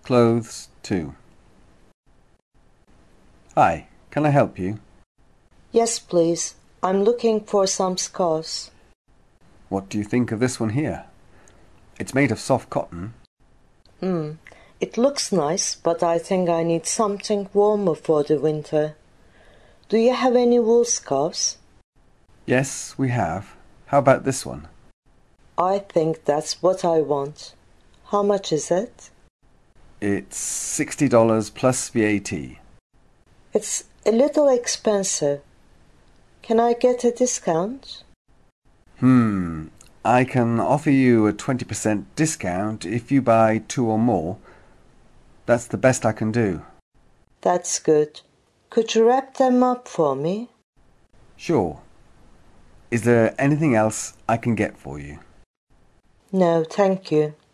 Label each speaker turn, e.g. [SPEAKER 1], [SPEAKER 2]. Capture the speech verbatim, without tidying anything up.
[SPEAKER 1] Clothes two. Hi, can I help you?
[SPEAKER 2] Yes, please. I'm looking for some scarves.
[SPEAKER 1] What do you think of this one here? It's made of soft cotton.
[SPEAKER 2] Hmm. It looks nice, but I think I need something warmer for the winter. Do you have any wool scarves?
[SPEAKER 1] Yes, we have. How about this one?
[SPEAKER 2] I think that's what I want. How much is it?
[SPEAKER 1] It's sixty dollars plus V A T.
[SPEAKER 2] It's a little expensive. Can I get a discount?
[SPEAKER 1] Hmm. I can offer you a twenty percent discount if you buy two or more. That's the best I can do.
[SPEAKER 2] That's good. Could you wrap them up for me?
[SPEAKER 1] Sure. Is there anything else I can get for you?
[SPEAKER 2] No, thank you.